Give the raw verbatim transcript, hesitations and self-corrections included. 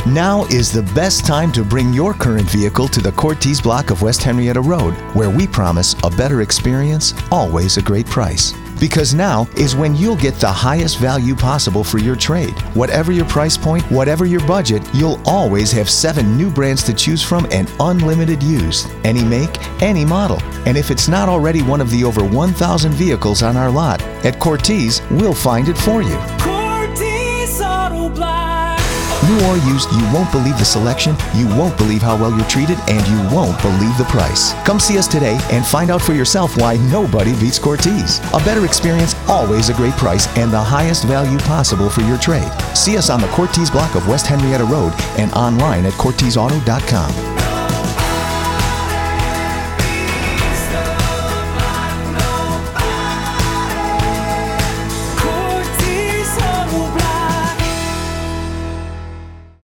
Now is the best time to bring your current vehicle to the Cortez block of West Henrietta Road, where we promise a better experience, always a great price. Because now is when you'll get the highest value possible for your trade. Whatever your price point, whatever your budget, you'll always have seven new brands to choose from and unlimited used. Any make, any model. And if it's not already one of the over one thousand vehicles on our lot, at Cortez, we'll find it for you. Cortez Auto Block. New or used, you won't believe the selection, you won't believe how well you're treated, and you won't believe the price. Come see us today and find out for yourself why nobody beats Cortez. A better experience, always a great price, and the highest value possible for your trade. See us on the Cortez block of West Henrietta Road and online at cortez auto dot com.